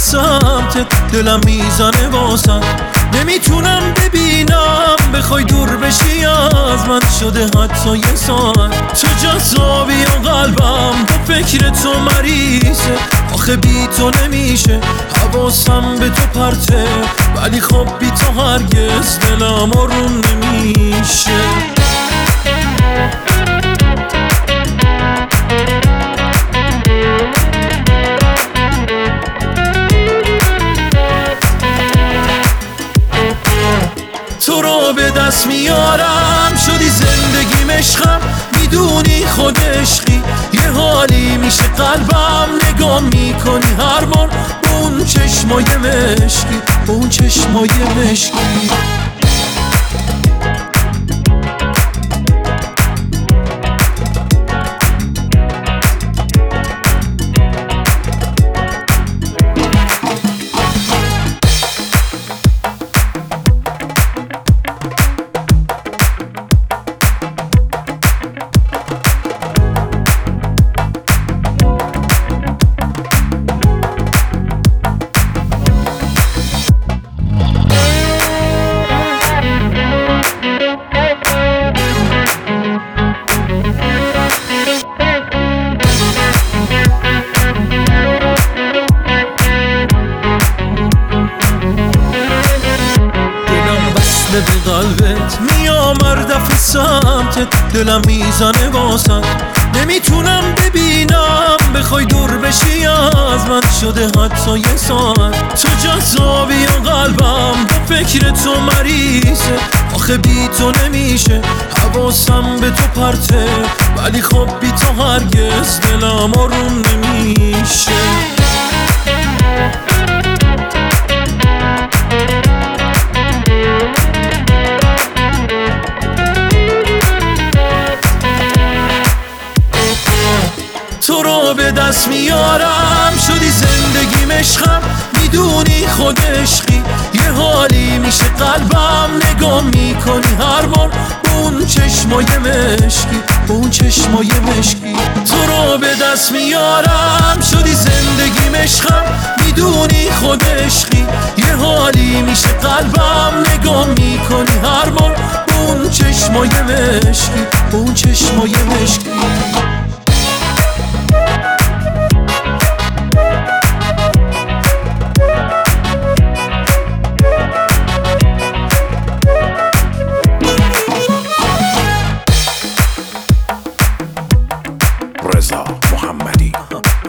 سمتت، دلم میزنه واسم. نمیتونم ببینم بخوای دور بشی از من، شده حتی یه ساعت. تو جذابی و قلبم با فکر تو مریضه، آخه بی تو نمیشه، حواسم به تو پرته، ولی خب بی تو هرگز دلم آروم نمیشه. تو رو به دست میارم، شدی زندگیم عشقم، میدونی خود عشقی یه حالی میشه قلبم. نگاه میکنی هر بار با اون چشمای مشکی، با اون چشمای مشکی. به قلبت میام هر دفعه سمتت، دلم میزنه واسم. نمیتونم ببینم بخوای دور بشی از من، شده حتی یه ساعت. تو جذابی و قلبم با فکر تو مریضه، آخه بی تو نمیشه، حواسم به تو پرته، ولی خب بی تو هرگز دلم آروم نمیشه. تو رو به دست میارم، شدی زندگیم عشقم، میدونی خود عشقی یه حالی میشه قلبم. نگاه میکنی هر بار با اون چشمای مشکی، با اون چشمای مشکی. تو رو به دست میارم، شدی زندگیم عشقم، میدونی خود عشقی یه حالی میشه قلبم. نگاه میکنی هر بار با اون چشمای مشکی، با اون چشمای مشکی. رضا محمدی.